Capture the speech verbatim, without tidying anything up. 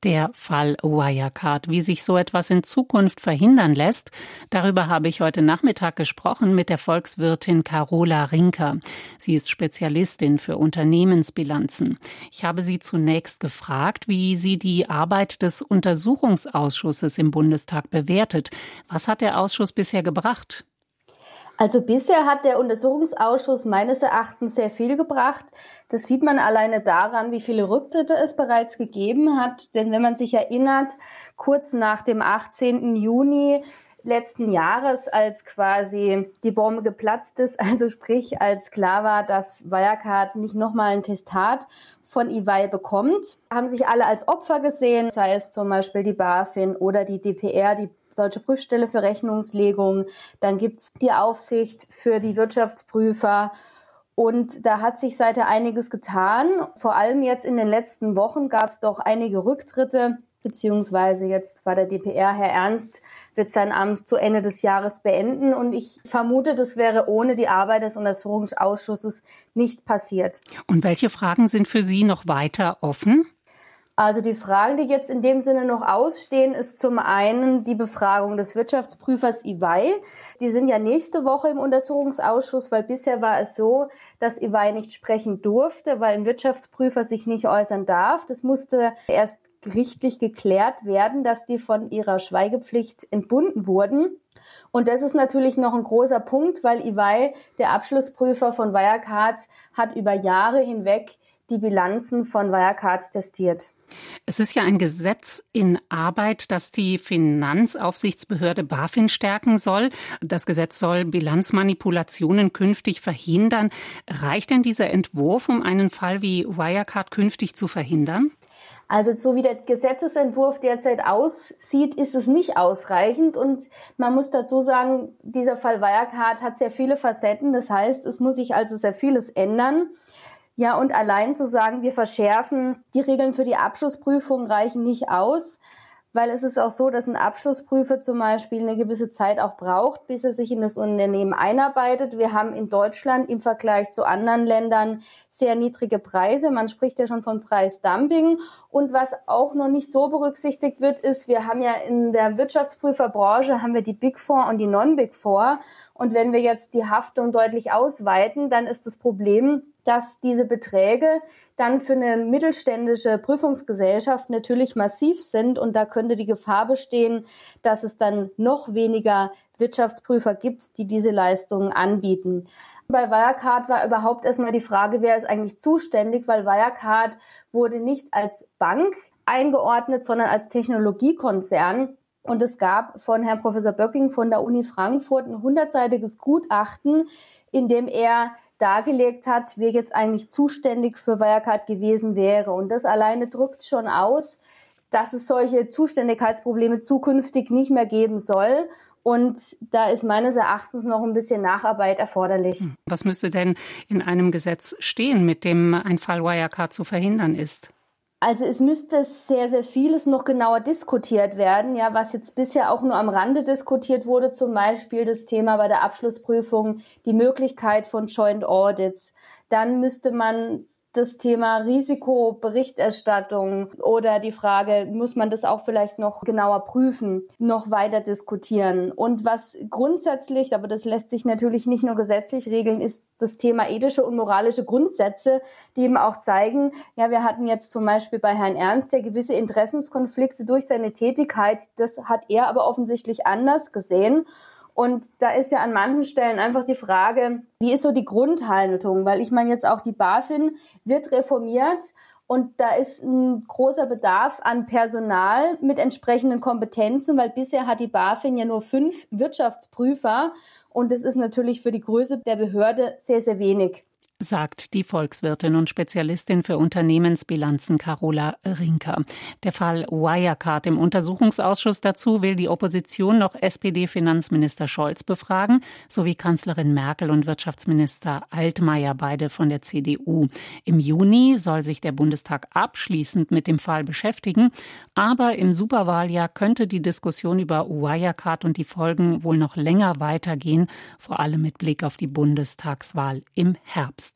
Der Fall Wirecard. Wie sich so etwas in Zukunft verhindern lässt, darüber habe ich heute Nachmittag gesprochen mit der Volkswirtin Carola Rinker. Sie ist Spezialistin für Unternehmensbilanzen. Ich habe sie zunächst gefragt, wie sie die Arbeit des Untersuchungsausschusses im Bundestag bewertet. Was hat der Ausschuss bisher gebracht? Also bisher hat der Untersuchungsausschuss meines Erachtens sehr viel gebracht. Das sieht man alleine daran, wie viele Rücktritte es bereits gegeben hat. Denn wenn man sich erinnert, kurz nach dem achtzehnten Juni letzten Jahres, als quasi die Bombe geplatzt ist, also sprich, als klar war, dass Wirecard nicht nochmal ein Testat von E Y bekommt, haben sich alle als Opfer gesehen, sei es zum Beispiel die BaFin oder die D P R, die Deutsche Prüfstelle für Rechnungslegung, dann gibt's die Aufsicht für die Wirtschaftsprüfer und da hat sich seither einiges getan. Vor allem jetzt in den letzten Wochen gab es doch einige Rücktritte, beziehungsweise jetzt war der D P R, Herr Ernst, wird sein Amt zu Ende des Jahres beenden und ich vermute, das wäre ohne die Arbeit des Untersuchungsausschusses nicht passiert. Und welche Fragen sind für Sie noch weiter offen? Also die Fragen, die jetzt in dem Sinne noch ausstehen, ist zum einen die Befragung des Wirtschaftsprüfers E Y. Die sind ja nächste Woche im Untersuchungsausschuss, weil bisher war es so, dass E Y nicht sprechen durfte, weil ein Wirtschaftsprüfer sich nicht äußern darf. Das musste erst gerichtlich geklärt werden, dass die von ihrer Schweigepflicht entbunden wurden. Und das ist natürlich noch ein großer Punkt, weil E Y, der Abschlussprüfer von Wirecard, hat über Jahre hinweg die Bilanzen von Wirecard testiert. Es ist ja ein Gesetz in Arbeit, das die Finanzaufsichtsbehörde BaFin stärken soll. Das Gesetz soll Bilanzmanipulationen künftig verhindern. Reicht denn dieser Entwurf, um einen Fall wie Wirecard künftig zu verhindern? Also so wie der Gesetzesentwurf derzeit aussieht, ist es nicht ausreichend. Und man muss dazu sagen, dieser Fall Wirecard hat sehr viele Facetten. Das heißt, es muss sich also sehr vieles ändern. Ja, und allein zu sagen, wir verschärfen die Regeln für die Abschlussprüfung reichen nicht aus, weil es ist auch so, dass ein Abschlussprüfer zum Beispiel eine gewisse Zeit auch braucht, bis er sich in das Unternehmen einarbeitet. Wir haben in Deutschland im Vergleich zu anderen Ländern sehr niedrige Preise. Man spricht ja schon von Preisdumping. Und was auch noch nicht so berücksichtigt wird, ist, wir haben ja in der Wirtschaftsprüferbranche haben wir die Big Four und die Non-Big Four. Und wenn wir jetzt die Haftung deutlich ausweiten, dann ist das Problem, dass diese Beträge dann für eine mittelständische Prüfungsgesellschaft natürlich massiv sind und da könnte die Gefahr bestehen, dass es dann noch weniger Wirtschaftsprüfer gibt, die diese Leistungen anbieten. Bei Wirecard war überhaupt erstmal die Frage, wer ist eigentlich zuständig, weil Wirecard wurde nicht als Bank eingeordnet, sondern als Technologiekonzern. Und es gab von Herrn Professor Böcking von der Uni Frankfurt ein hundertseitiges Gutachten, in dem er dargelegt hat, wer jetzt eigentlich zuständig für Wirecard gewesen wäre. Und das alleine drückt schon aus, dass es solche Zuständigkeitsprobleme zukünftig nicht mehr geben soll. Und da ist meines Erachtens noch ein bisschen Nacharbeit erforderlich. Was müsste denn in einem Gesetz stehen, mit dem ein Fall Wirecard zu verhindern ist? Also es müsste sehr, sehr vieles noch genauer diskutiert werden, ja, was jetzt bisher auch nur am Rande diskutiert wurde, zum Beispiel das Thema bei der Abschlussprüfung, die Möglichkeit von Joint Audits. Dann müsste man das Thema Risikoberichterstattung oder die Frage, muss man das auch vielleicht noch genauer prüfen, noch weiter diskutieren. Und was grundsätzlich, aber das lässt sich natürlich nicht nur gesetzlich regeln, ist das Thema ethische und moralische Grundsätze, die eben auch zeigen, ja, wir hatten jetzt zum Beispiel bei Herrn Ernst ja gewisse Interessenskonflikte durch seine Tätigkeit, das hat er aber offensichtlich anders gesehen. Und da ist ja an manchen Stellen einfach die Frage, wie ist so die Grundhaltung? Weil ich meine jetzt auch die BaFin wird reformiert und da ist ein großer Bedarf an Personal mit entsprechenden Kompetenzen, weil bisher hat die BaFin ja nur fünf Wirtschaftsprüfer und das ist natürlich für die Größe der Behörde sehr, sehr wenig. Sagt die Volkswirtin und Spezialistin für Unternehmensbilanzen Carola Rinker. Der Fall Wirecard im Untersuchungsausschuss dazu will die Opposition noch S P D-Finanzminister Scholz befragen, sowie Kanzlerin Merkel und Wirtschaftsminister Altmaier, beide von der C D U. Im Juni soll sich der Bundestag abschließend mit dem Fall beschäftigen, aber im Superwahljahr könnte die Diskussion über Wirecard und die Folgen wohl noch länger weitergehen, vor allem mit Blick auf die Bundestagswahl im Herbst.